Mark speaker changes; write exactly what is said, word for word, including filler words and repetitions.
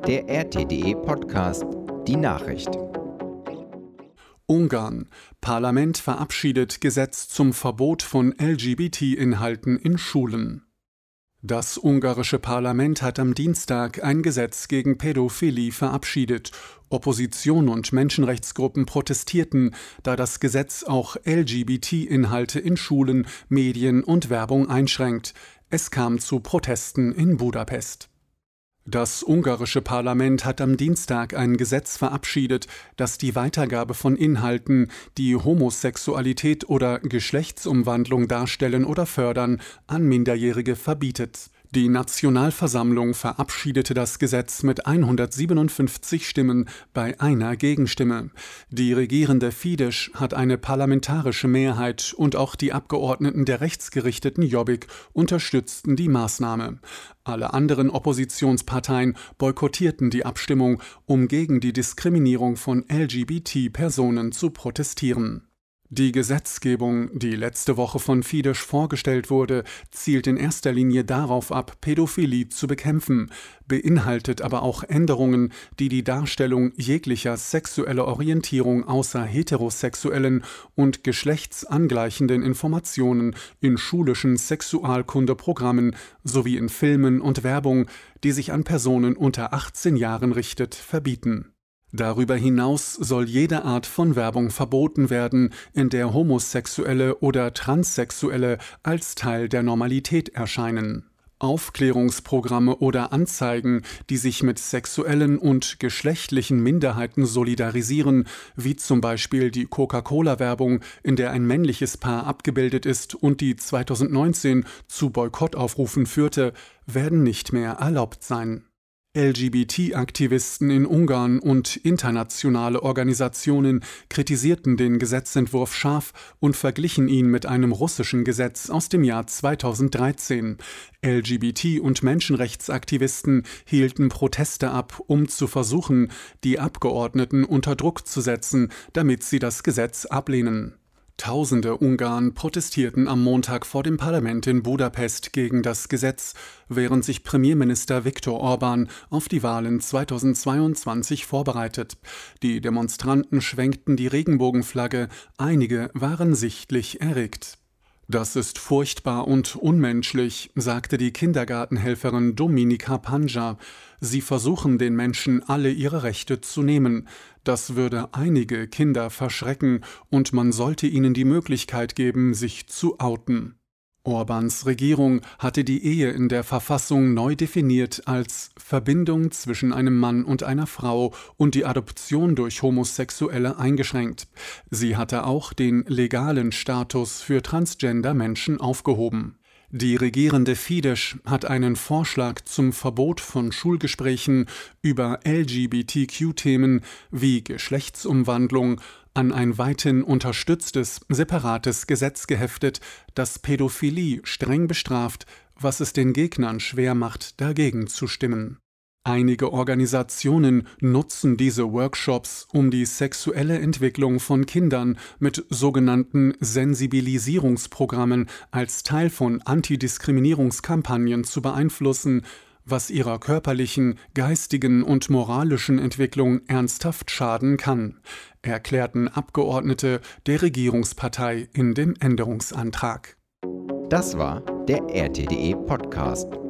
Speaker 1: der R T D E Podcast, die Nachricht.
Speaker 2: Ungarn. Parlament verabschiedet Gesetz zum Verbot von L G B T-Inhalten in Schulen. Das ungarische Parlament hat am Dienstag ein Gesetz gegen Pädophilie verabschiedet. Opposition und Menschenrechtsgruppen protestierten, da das Gesetz auch L G B T-Inhalte in Schulen, Medien und Werbung einschränkt. Es kam zu Protesten in Budapest. Das ungarische Parlament hat am Dienstag ein Gesetz verabschiedet, das die Weitergabe von Inhalten, die Homosexualität oder Geschlechtsumwandlung darstellen oder fördern, an Minderjährige verbietet. Die Nationalversammlung verabschiedete das Gesetz mit hundertsiebenundfünfzig Stimmen bei einer Gegenstimme. Die regierende Fidesz hat eine parlamentarische Mehrheit und auch die Abgeordneten der rechtsgerichteten Jobbik unterstützten die Maßnahme. Alle anderen Oppositionsparteien boykottierten die Abstimmung, um gegen die Diskriminierung von L G B T-Personen zu protestieren. Die Gesetzgebung, die letzte Woche von Fidesz vorgestellt wurde, zielt in erster Linie darauf ab, Pädophilie zu bekämpfen, beinhaltet aber auch Änderungen, die die Darstellung jeglicher sexueller Orientierung außer heterosexuellen und geschlechtsangleichenden Informationen in schulischen Sexualkundeprogrammen sowie in Filmen und Werbung, die sich an Personen unter achtzehn Jahren richtet, verbieten. Darüber hinaus soll jede Art von Werbung verboten werden, in der Homosexuelle oder Transsexuelle als Teil der Normalität erscheinen. Aufklärungsprogramme oder Anzeigen, die sich mit sexuellen und geschlechtlichen Minderheiten solidarisieren, wie zum Beispiel die Coca-Cola-Werbung, in der ein männliches Paar abgebildet ist und die zweitausendneunzehn zu Boykottaufrufen führte, werden nicht mehr erlaubt sein. L G B T-Aktivisten in Ungarn und internationale Organisationen kritisierten den Gesetzentwurf scharf und verglichen ihn mit einem russischen Gesetz aus dem Jahr zweitausenddreizehn. L G B T- und Menschenrechtsaktivisten hielten Proteste ab, um zu versuchen, die Abgeordneten unter Druck zu setzen, damit sie das Gesetz ablehnen. Tausende Ungarn protestierten am Montag vor dem Parlament in Budapest gegen das Gesetz, während sich Premierminister Viktor Orbán auf die Wahlen zweitausendzweiundzwanzig vorbereitet. Die Demonstranten schwenkten die Regenbogenflagge, einige waren sichtlich erregt. Das ist furchtbar und unmenschlich, sagte die Kindergartenhelferin Dominika Panja. Sie versuchen den Menschen alle ihre Rechte zu nehmen. Das würde einige Kinder verschrecken und man sollte ihnen die Möglichkeit geben, sich zu outen. Orbáns Regierung hatte die Ehe in der Verfassung neu definiert als Verbindung zwischen einem Mann und einer Frau und die Adoption durch Homosexuelle eingeschränkt. Sie hatte auch den legalen Status für Transgender-Menschen aufgehoben. Die regierende Fidesz hat einen Vorschlag zum Verbot von Schulgesprächen über L G B T Q-Themen wie Geschlechtsumwandlung an ein weithin unterstütztes, separates Gesetz geheftet, das Pädophilie streng bestraft, was es den Gegnern schwer macht, dagegen zu stimmen. Einige Organisationen nutzen diese Workshops, um die sexuelle Entwicklung von Kindern mit sogenannten Sensibilisierungsprogrammen als Teil von Antidiskriminierungskampagnen zu beeinflussen, was ihrer körperlichen, geistigen und moralischen Entwicklung ernsthaft schaden kann, erklärten Abgeordnete der Regierungspartei in dem Änderungsantrag.
Speaker 1: Das war der R T D E Podcast.